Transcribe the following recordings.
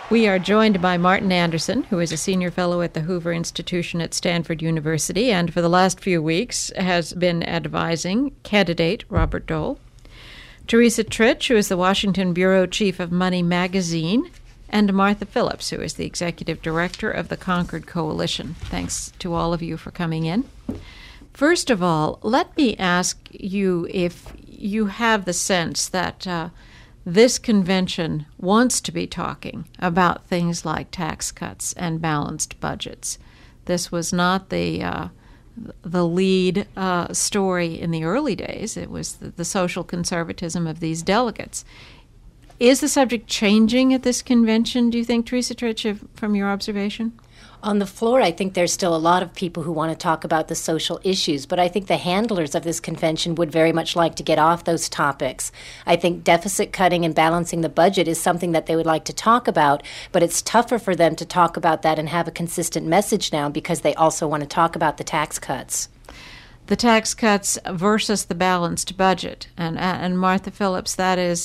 We are joined by Martin Anderson, who is a senior fellow at the Hoover Institution at Stanford University and for the last few weeks has been advising candidate Robert Dole. Teresa Tritch, who is the Washington bureau chief of Money Magazine, and Martha Phillips, who is the executive director of the Concord Coalition. Thanks to all of you for coming in. First of all, let me ask you if you have the sense that this convention wants to be talking about things like tax cuts and balanced budgets. This was not the lead story in the early days. It was the social conservatism of these delegates. Is the subject changing at this convention, do you think, Teresa Tritch, from your observation? On the floor, I think there's still a lot of people who want to talk about the social issues, but I think the handlers of this convention would very much like to get off those topics. I think deficit cutting and balancing the budget is something that they would like to talk about, but it's tougher for them to talk about that and have a consistent message now because they also want to talk about the tax cuts. The tax cuts versus the balanced budget, and Martha Phillips, that is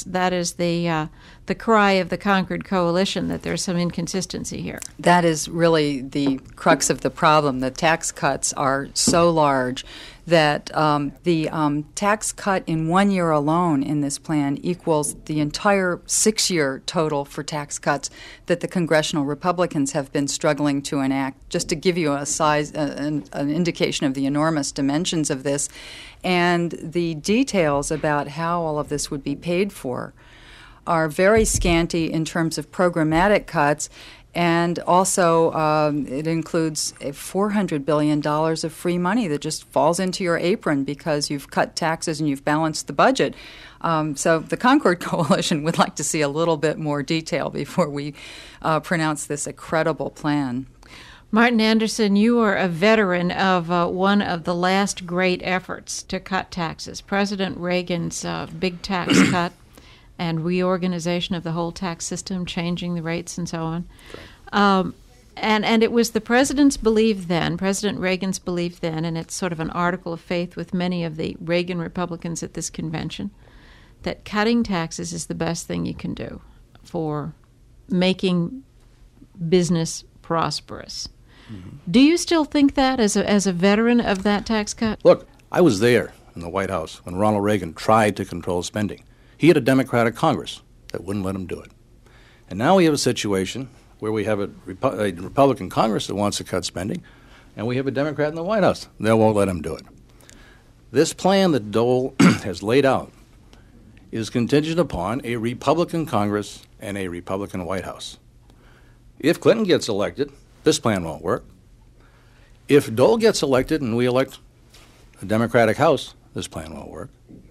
the cry of the Concord Coalition, that there's some inconsistency here. That is really the crux of the problem. The tax cuts are so large that the tax cut in 1 year alone in this plan equals the entire 6-year total for tax cuts that the congressional Republicans have been struggling to enact. Just to give you a size, an indication of the enormous dimensions of this, and the details about how all of this would be paid for are very scanty in terms of programmatic cuts, and also it includes $400 billion of free money that just falls into your apron because you've cut taxes and you've balanced the budget. So the Concord Coalition would like to see a little bit more detail before we pronounce this a credible plan. Martin Anderson, you are a veteran of one of the last great efforts to cut taxes, President Reagan's big tax cut and reorganization of the whole tax system, changing the rates and so on. And it was the president's belief then, President Reagan's belief then, and it's sort of an article of faith with many of the Reagan Republicans at this convention, that cutting taxes is the best thing you can do for making business prosperous. Mm-hmm. Do you still think that as a veteran of that tax cut? Look, I was there in the White House when Ronald Reagan tried to control spending. He had a Democratic Congress that wouldn't let him do it. And now we have a situation where we have a Republican Congress that wants to cut spending, and we have a Democrat in the White House. They won't let him do it. This plan that Dole has laid out is contingent upon a Republican Congress and a Republican White House. If Clinton gets elected, this plan won't work. If Dole gets elected and we elect a Democratic House, this plan won't work.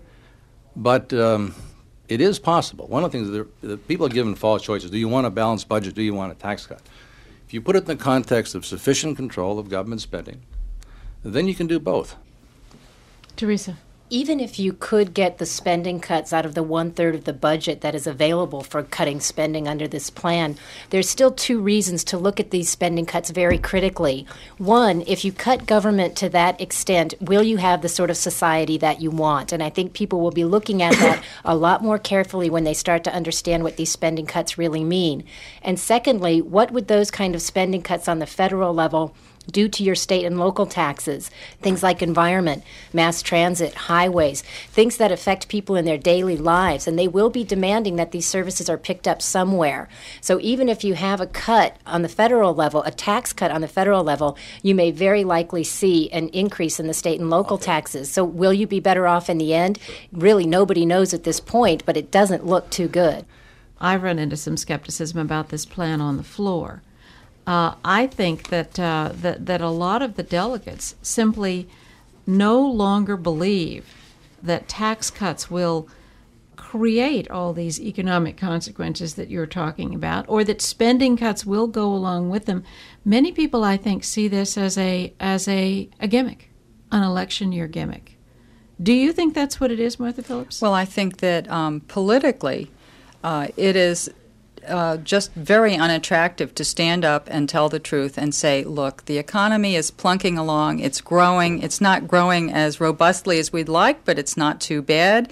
But it is possible. One of the things that people are given false choices. Do you want a balanced budget? Do you want a tax cut? If you put it in the context of sufficient control of government spending, then you can do both. Teresa. Even if you could get the spending cuts out of the 1/3 of the budget that is available for cutting spending under this plan, there's still two reasons to look at these spending cuts very critically. One, if you cut government to that extent, will you have the sort of society that you want? And I think people will be looking at that a lot more carefully when they start to understand what these spending cuts really mean. And secondly, what would those kind of spending cuts on the federal level due to your state and local taxes, things like environment, mass transit, highways, things that affect people in their daily lives, and they will be demanding that these services are picked up somewhere. So even if you have a cut on the federal level, a tax cut on the federal level, you may very likely see an increase in the state and local taxes. So will you be better off in the end? Really, nobody knows at this point, but it doesn't look too good. I've run into some skepticism about this plan on the floor. I think that a lot of the delegates simply no longer believe that tax cuts will create all these economic consequences that you're talking about, or that spending cuts will go along with them. Many people, I think, see this as a gimmick, an election year gimmick. Do you think that's what it is, Martha Phillips? Well, I think that politically it is just very unattractive to stand up and tell the truth and say, look, the economy is plunking along, it's growing, it's not growing as robustly as we'd like, but it's not too bad.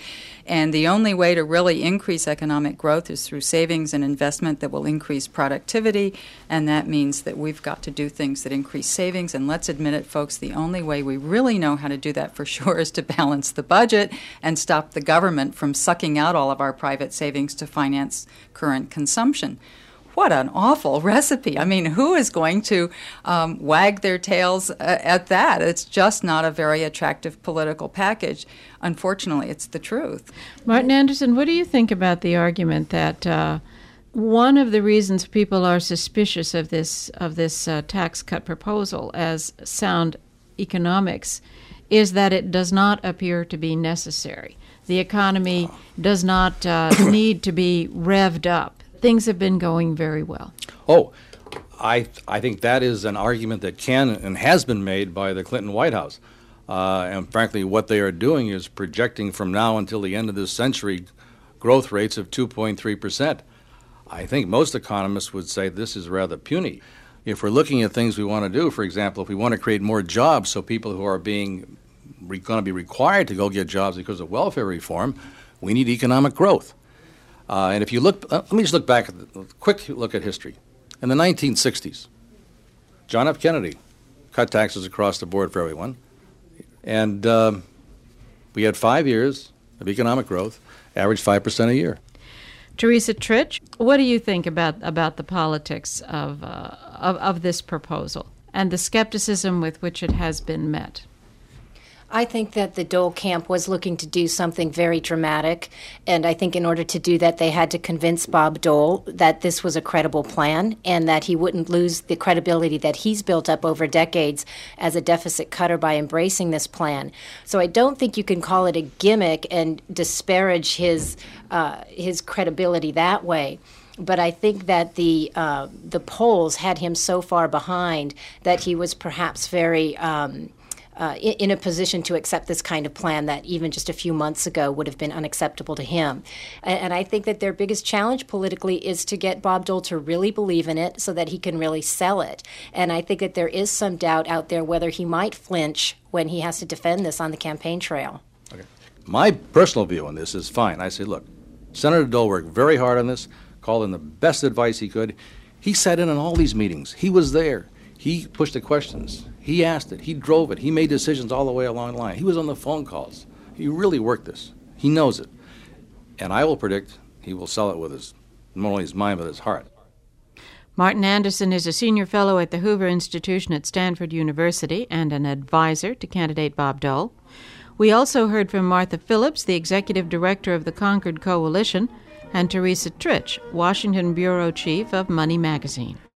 And the only way to really increase economic growth is through savings and investment that will increase productivity, and that means that we've got to do things that increase savings. And let's admit it, folks, the only way we really know how to do that for sure is to balance the budget and stop the government from sucking out all of our private savings to finance current consumption. What an awful recipe. I mean, who is going to wag their tails at that? It's just not a very attractive political package. Unfortunately, it's the truth. Martin Anderson, what do you think about the argument that one of the reasons people are suspicious of this tax cut proposal as sound economics is that it does not appear to be necessary? The economy does not need to be revved up. Things have been going very well. Oh, I think that is an argument that can and has been made by the Clinton White House. And frankly, what they are doing is projecting from now until the end of this century growth rates of 2.3%. I think most economists would say this is rather puny. If we're looking at things we want to do, for example, if we want to create more jobs so people who are going to be required to go get jobs because of welfare reform, we need economic growth. And if you look, let me just look back, quick look at history. In the 1960s, John F. Kennedy cut taxes across the board for everyone. And we had 5 years of economic growth, averaged 5% a year. Teresa Tritch, what do you think about the politics of this proposal and the skepticism with which it has been met? I think that the Dole camp was looking to do something very dramatic, and I think in order to do that, they had to convince Bob Dole that this was a credible plan and that he wouldn't lose the credibility that he's built up over decades as a deficit cutter by embracing this plan. So I don't think you can call it a gimmick and disparage his credibility that way. But I think that the polls had him so far behind that he was perhaps very in a position to accept this kind of plan that even just a few months ago would have been unacceptable to him. And I think that their biggest challenge politically is to get Bob Dole to really believe in it so that he can really sell it. And I think that there is some doubt out there whether he might flinch when he has to defend this on the campaign trail. Okay. My personal view on this is fine. I say, look, Senator Dole worked very hard on this, called in the best advice he could. He sat in on all these meetings. He was there. He pushed the questions. He asked it. He drove it. He made decisions all the way along the line. He was on the phone calls. He really worked this. He knows it. And I will predict he will sell it with not only his mind, but his heart. Martin Anderson is a senior fellow at the Hoover Institution at Stanford University and an advisor to candidate Bob Dole. We also heard from Martha Phillips, the executive director of the Concord Coalition, and Teresa Tritch, Washington bureau chief of Money Magazine.